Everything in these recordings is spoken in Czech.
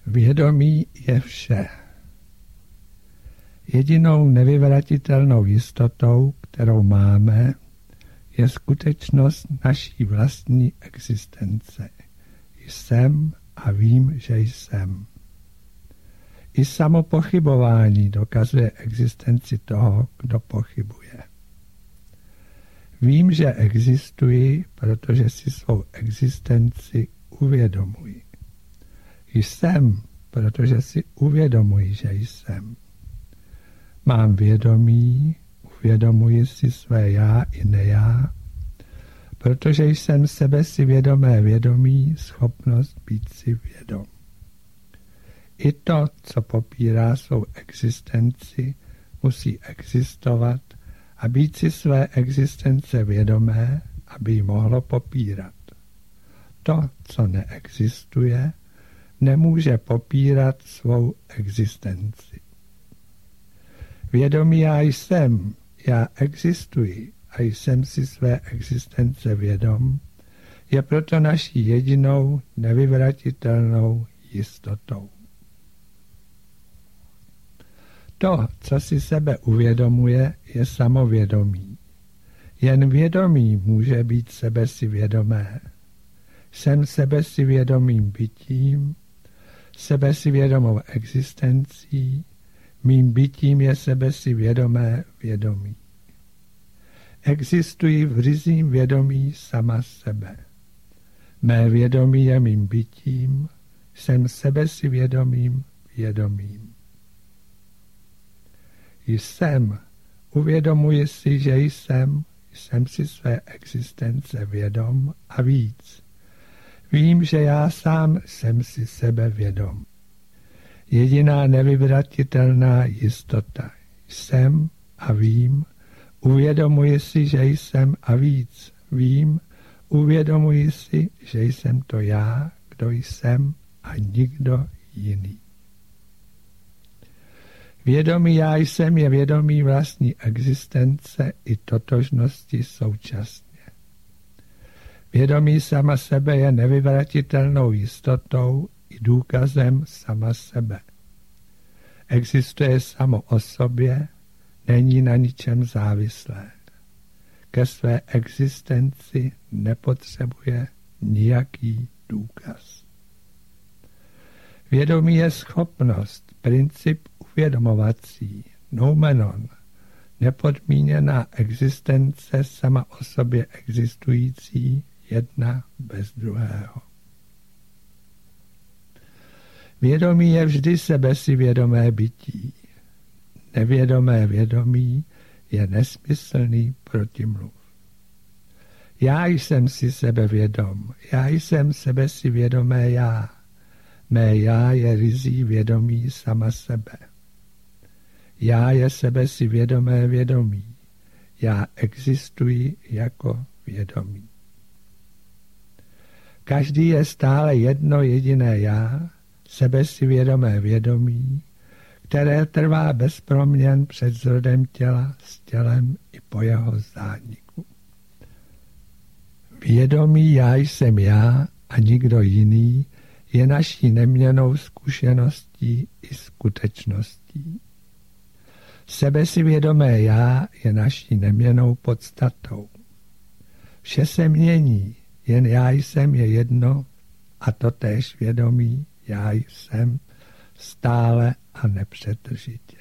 Vědomí je vše. Jedinou nevyvratitelnou jistotou, kterou máme, je skutečnost naší vlastní existence. Jsem a vím, že jsem. I samo pochybování dokazuje existenci toho, kdo pochybuje. Vím, že existuji, protože si svou existenci uvědomuji. Jsem, protože si uvědomuji, že jsem. Mám vědomí, uvědomuji si své já i nejá, protože jsem sebe si vědomé vědomí, schopnost být si vědom. I to, co popírá svou existenci, musí existovat a být si své existence vědomé, aby ji mohlo popírat. To, co neexistuje, nemůže popírat svou existenci. Vědomí já jsem, já existuji a jsem si své existence vědom, je proto naší jedinou nevyvratitelnou jistotou. To, co si sebe uvědomuje, je samovědomí. Jen vědomí může být sebe si vědomé. Jsem sebe si vědomým bytím, sebe si vědomou existencí, mým bytím je sebe si vědomé vědomí. Existuji v ryzím vědomí sama sebe. Mé vědomí je mým bytím, jsem sebe si vědomým vědomím. Jsem, uvědomuji si, že jsem si své existence vědom a víc. Vím, že já sám jsem si sebe vědom. Jediná nevyvratitelná jistota. Jsem a vím, uvědomuji si, že jsem a víc. Vím, uvědomuji si, že jsem to já, kdo jsem a nikdo jiný. Vědomí já jsem je vědomí vlastní existence i totožnosti současně. Vědomí sama sebe je nevyvratitelnou jistotou i důkazem sama sebe. Existuje samo o sobě, není na ničem závislé. Ke své existenci nepotřebuje nijaký důkaz. Vědomí je schopnost, princip uvědomovací, noumenon, nepodmíněná existence sama o sobě existující, jedna bez druhého. Vědomí je vždy sebe si vědomé bytí. Nevědomé vědomí je nesmyslný protimluv. Já jsem si sebe vědom, já jsem sebe si vědomé já. Mé já je ryzí vědomí sama sebe. Já je sebe si vědomé vědomí. Já existuji jako vědomí. Každý je stále jedno jediné já, sebe si vědomé vědomí, které trvá bez proměn před zrodem těla s tělem i po jeho zániku. Vědomí já jsem já a nikdo jiný je naší neměnnou zkušeností i skutečností. Sebe si vědomé já je naší neměnnou podstatou. Vše se mění, jen já jsem je jedno a totéž vědomí já jsem stále a nepřetržitě.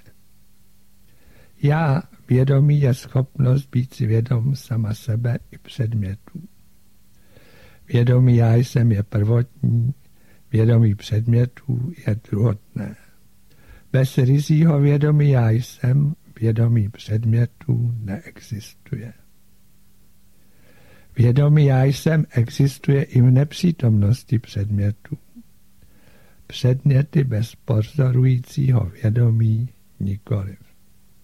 Já vědomí je schopnost být si vědom sama sebe i předmětů. Vědomí já jsem je prvotní, vědomí předmětů je druhotné. Bez ryzího vědomí já jsem, vědomí předmětů neexistuje. Vědomí já jsem existuje i v nepřítomnosti předmětů. Předměty bez pozorujícího vědomí nikoliv.